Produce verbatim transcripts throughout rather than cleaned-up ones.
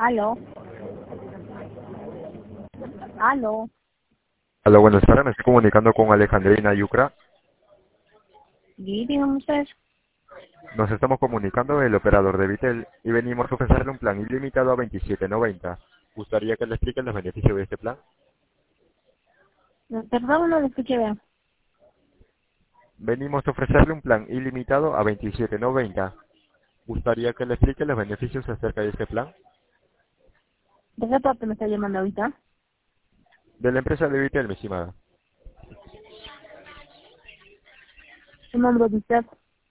Aló. Aló. Hola, buenas tardes. Me estoy comunicando con Alejandrina Yucra. Sí, dígame usted. Nos estamos comunicando del operador de Vitel y venimos a ofrecerle un plan ilimitado a veintisiete noventa. ¿Gustaría que le explique los beneficios de este plan? No, perdón, no lo escuché bien. Venimos a ofrecerle un plan ilimitado a veintisiete noventa. ¿Gustaría que le explique los beneficios acerca de este plan? ¿De qué parte me está llamando ahorita? De la empresa de Vitel, mi estimada. ¿Su nombre de usted?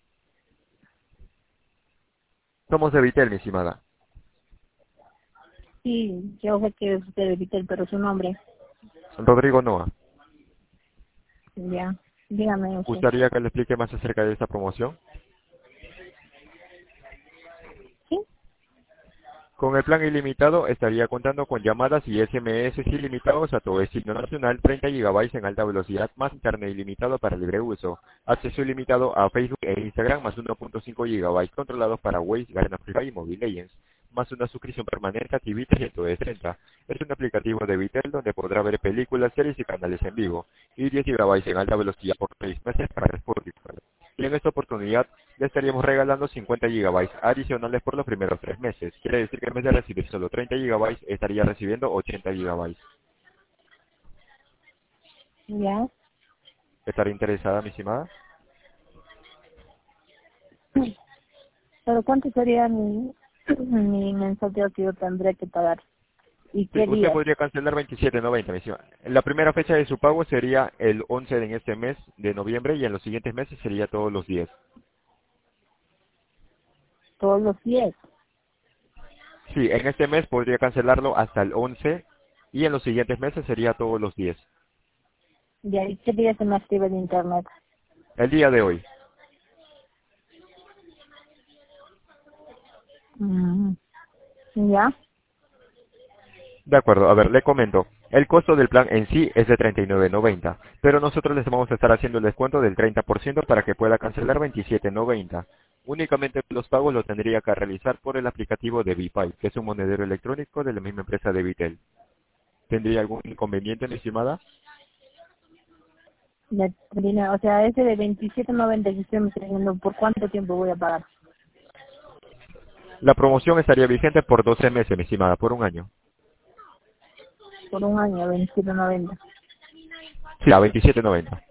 Somos de Vitel, mi estimada. Sí, yo sé que es usted de Vitel, pero su nombre. Rodrigo Noa. Ya. Dígame usted. ¿Gustaría que le explique más acerca de esta promoción? ¿Sí? Con el plan ilimitado estaría contando con llamadas y S M S ilimitados a todo destino nacional, treinta gigabytes en alta velocidad, más internet ilimitado para libre uso, acceso ilimitado a Facebook e Instagram, más uno punto cinco gigabytes controlados para Waze, Garena Free Fire y Mobile Legends, más una suscripción permanente a T V trescientos treinta. Es un aplicativo de Vitel donde podrá ver películas, series y canales en vivo, y diez gigabytes en alta velocidad por seis meses para Spotify. Y en esta oportunidad le estaríamos regalando cincuenta gigabytes adicionales por los primeros tres meses. Quiere decir que en vez de recibir solo treinta gigabytes, estaría recibiendo ochenta gigabytes. Ya. ¿Estaría interesada, mi estimada? ¿Pero cuánto sería mi, mi mensualidad que yo tendré que pagar? ¿Y Sí, qué usted días? podría cancelar veintisiete noventa, mi estimada. La primera fecha de su pago sería el once de en este mes de noviembre y en los siguientes meses sería todos los días. Todos los días. Sí, en este mes podría cancelarlo hasta el once y en los siguientes meses sería todos los días. Ya. ¿Y qué días se me activa el internet? El día de hoy. Mm. Ya. De acuerdo, a ver, le comento. El costo del plan en sí es de treinta y nueve noventa, pero nosotros les vamos a estar haciendo el descuento del treinta por ciento para que pueda cancelar veintisiete noventa. Únicamente los pagos los tendría que realizar por el aplicativo de VPay, que es un monedero electrónico de la misma empresa de Vitel. ¿Tendría algún inconveniente, mi estimada? Ya, Karina, o sea, ese de veintisiete noventa que usted me está diciendo, ¿por cuánto tiempo voy a pagar? La promoción estaría vigente por doce meses, mi estimada, por un año. Por un año, veintisiete noventa. Sí, a veintisiete noventa.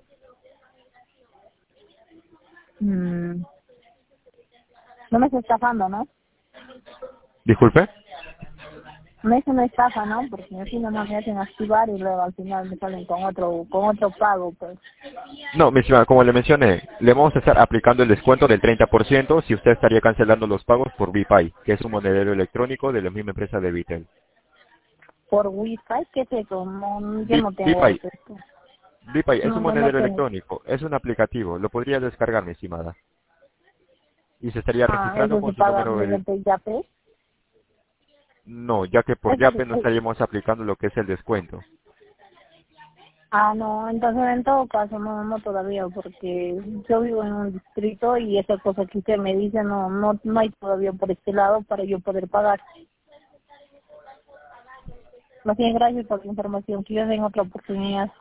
Mm. No me está estafando, ¿no? Disculpe. No es una estafa, ¿no? Porque así nomás me hacen activar y luego al final me salen con otro con otro pago, pues. No, mi estimada, como le mencioné, le vamos a estar aplicando el descuento del treinta por ciento si usted estaría cancelando los pagos por VPay, que es un monedero electrónico de la misma empresa de Vitel. Por Wi-Fi, ¿qué es eso? No, yo Vi- no tengo VPay, eso. esto. VPay es No, un no, no monedero tengo. electrónico, es un aplicativo, lo podría descargar, mi estimada. Y se estaría Ah, registrando eso se con su paga número de... mediante Yape. No, ya que por Eso, Yape no es- estaríamos aplicando lo que es el descuento. ah, no, entonces en todo caso no, no todavía, porque yo vivo en un distrito y esa cosa que usted me dice no, no, no hay todavía por este lado para yo poder pagar. Más bien, gracias por la información, que yo den otra oportunidad.